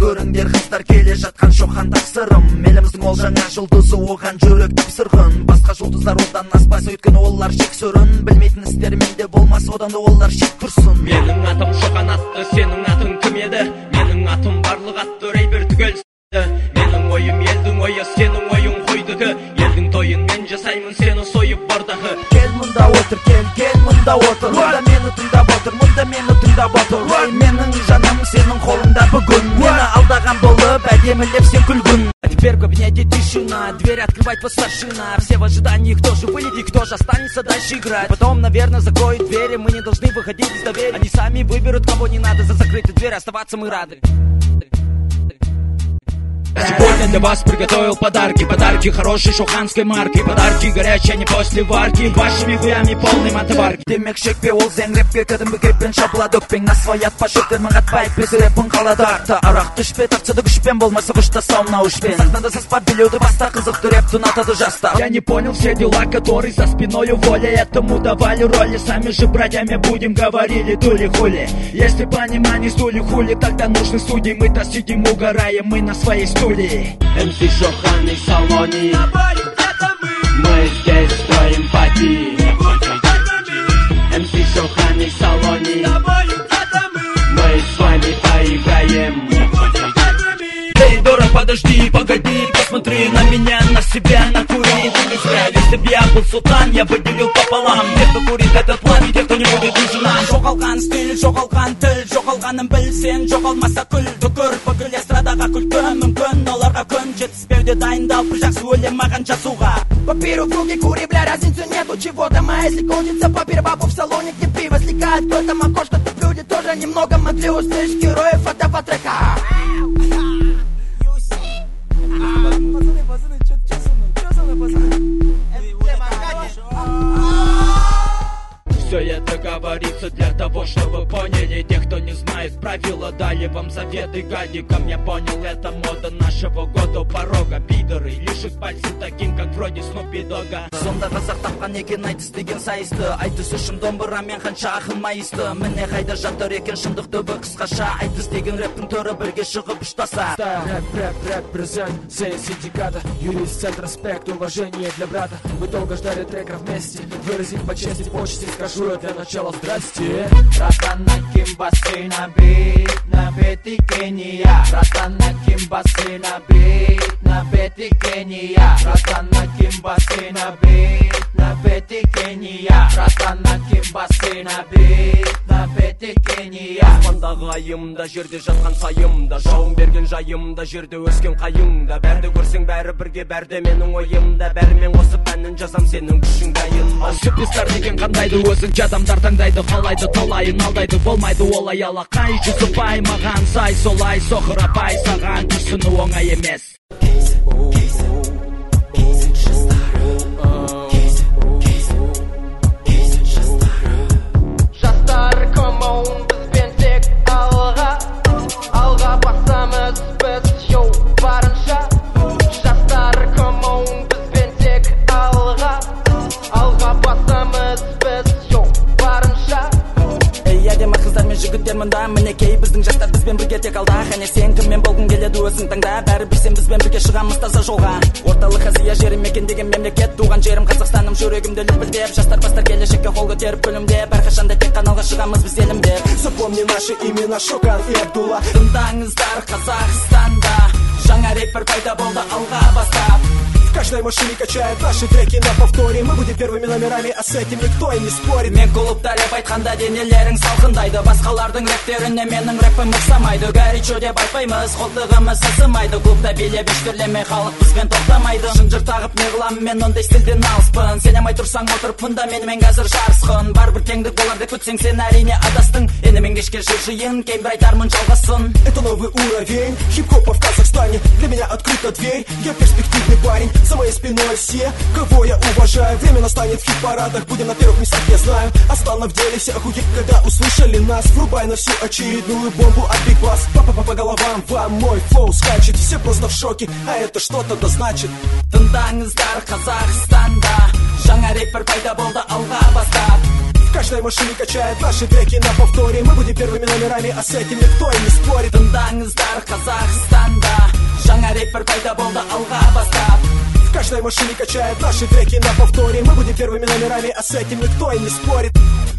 көріңдер қыздар келе жатқан шоқан тапсырым. Еліміздің ол жаңа жұлдызы оған жүрек тапсырғын. Басқа жұлдыздар одан аспас, өйткені олар жексұрын. Білмейтін істер менде болмас, одан да олар шек тұрсын. Менің атым шоқан атты, сенің атың кім еді? Менің атым барлық атты рейбер түгел. Менің ойым елдің ойы, сенің ойың қойдығы. Елдің тойын мен жасаймын, сені сойып бардағы. Кел мұнда отыр, кел мұнда отыр. Мұнда мені тыңдап отыр, мұнда мені тыңдап отыр. Ой, менің жаным сенің қолыңда бүгін. Мені алдаған болып, әдемілеп сен күлгін. Теперь в кабинете тишина, дверь открывает по старшина. Все в ожидании, кто же выйдет и кто же останется дальше играть. Потом, наверное, закроют двери, мы не должны выходить из доверия. Они сами выберут, кого не надо, за закрытой дверь оставаться мы рады. Сегодня для вас приготовил подарки. Подарки хорошей шоханской марки. Подарки горячие, не после варки. Вашими хуями полный мотоварки. Демек шекпе ол зеңрепке кәдімгі кеппен шабылады өкпең. Насвай атпа шөптермен қатпай бесі репін қалады арта. Арақ түшпе тапсады күшпен болмаса құштаса мына үшпен. Сахнада саспа билеуді баста қызықты рэп тұнатады жаста. Я не понял все дела, которые за спиною воля. Этому давали роли, сами же братьями будем говорили тули-хули. Если понимание стули-хули, тогда нужны судьи. Мы-то сидим угораем, мы на своей стуле. МС Шохан и Салони, мы здесь строим пати. МС Шохан и Салони, мы с вами поиграем. Эй, дура, подожди, погоди, посмотри на меня, на себя, на кури. Ты не зря, если б я был султан, я бы делил пополам. Те, кто курит этот план, и те, кто не будет жена. Жоғалған стиль, жоғалған тіл, жоғалғанын білсен, жоғалмаса күл түкір. Бүкіл эстрадаға күлкі мүмкін, оларға күн жетіспеуде дайындал бір жақсы өлең маған жазуға. Папиру в руки, кури, бля, разницу нету чего-то. А если кончится папир, бабу в салоне, где пиво слекает, кто там окошко, тут люди тоже немного могли услышать героев этого трека. Все это говорится для того, чтобы вы поняли. Те, кто не знает правила, дали вам советы гадикам. Я понял, это мода нашего года у порога. Пидоры лишит пальцы таким, как вроде Снупи Дога. Сонда қазақ тапқан екен айтыс деген сайысты. Айтыс үшін домбырамен қанша ақын майысты. Міне қайда жатыр екен шындық түбі қысқаша. Айтыс деген рэптің түрі бірге шығып ұштаса. Рэп, презент, синдиката. Юрист, центр, респект, уважение для брата. Мы долго ждали трека вместе. Выразить по чести, почести, скажу я для начала здрасте. Братан, накинь басы на бит и Кения. Братан, накинь басы на бит и Кения. Братан, накинь басы на бит и Кения. Братан, накинь басы на бит и Кения. Аспандағы айымда, жерде жатқан сайымда, жауын берген жайымда, жерде өскен қайыңда. Бәрді көрсең бәрі бірге, бәрді менің ойымда. Бәрімен қосып әнін жазам сенің күшің дайын. Суперстар деген қандайды өзің адамдар таңдайды, қалайды талайын алдайды. Болмайды олай алақай, жүзі бай маған сай, солай соқыр апай, саған түсіну оңай емес. Жастар, come on, бізбен тек алға басамыз біз шоу барынша. Жастар, come on, бізбен тек алға басамыз біз шоу барынша. Ей, әдемі қыздар мен жігіттер мұнда, мінекей біздің жастар бізбен бірге тек алда. Және сен кіммен болғың келеді өзің таңда, бәрібір сен бізбен бірге шығамыз таза жолға. Орталық Азия жерім мекендеген мемлекет, туған жерім Қазақстаным, жүрегімді лүпілдеп. Жастар бастар келешекке қол көтеріп күлімдеп, әрқашанда тек каналға шығамыз біз елімдеп. Запомни наши имена Шокан и Абдулла. Тыңдаңыздар Қазақстанда жаңа рэпер пайда болды алға бастап. В каждой машине качает наши треки на повторе. Мы будем первыми номерами, а с этим никто и не спорит. Мен клубта рэп айтқанда денелерің салқындайды. Басқалардың рэптеріне менің рэпім ұқсамайды. Горячо деп айтпаймыз, қолтығымыз ысымайды. Клубта билеп іштерлемей халық бізбен тоқтамайды. Шынжыр тағып не қылам, мен ондай стильден алыспын. Сенемай тұрсаң отырып мұнда менімен қазір жарысқын. Барбір теңдік болар деп күтсең сен әрине адастың. Енді мен кешке жиын, кейбір айтармын жалғасын. Это новый уровень хип-хопа в Казахстане. Для меня открыта дверь, я перспективный парень. За моей спиной все, кого я уважаю. Время настанет в хит-парадах, будем на первых местах, я знаю. А стало в деле все охуеть, когда услышали нас. Врубай на всю очередную бомбу от Big Bass. Папа по головам, вам мой флоу скачет. Все просто в шоке, а это что-то да значит. Тыңдаңыздар Қазақстанда жаңа рэпер пайда болды алға бастап. каждой машине качает наши треки на повторе. Мы будем первыми номерами, а с этим никто и не спорит. Тыңдаңыздар, Қазақстанда жаңа рэпер пайда болды алға бастап. В каждой машине качает наши треки на повторе. Мы будем первыми номерами, а с этим никто и не спорит.